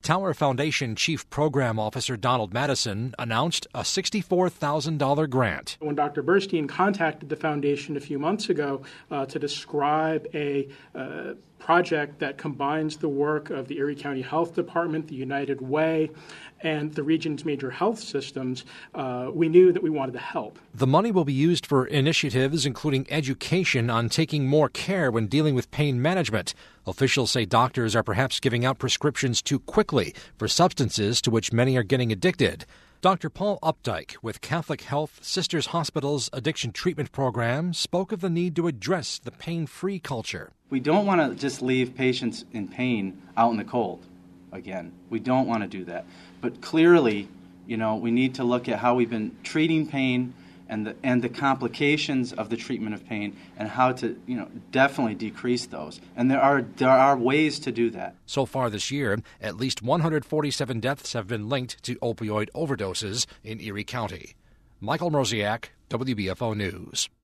Tower Foundation Chief Program Officer Donald Madison announced a $64,000 grant. When Dr. Burstein contacted the foundation a few months ago to describe a project that combines the work of the Erie County Health Department, the United Way, and the region's major health systems, we knew that we wanted to help. The money will be used for initiatives including education on taking more care when dealing with pain management. Officials say doctors are perhaps giving out prescriptions too quickly for substances to which many are getting addicted. Dr. Paul Updike with Catholic Health Sisters Hospital's addiction treatment program spoke of the need to address the pain-free culture. We don't want to just leave patients in pain out in the cold again. We don't want to do that. But clearly, we need to look at how we've been treating pain and the complications of the treatment of pain and how to, definitely decrease those. And there are ways to do that. So far this year, at least 147 deaths have been linked to opioid overdoses in Erie County. Michael Mroziak, WBFO News.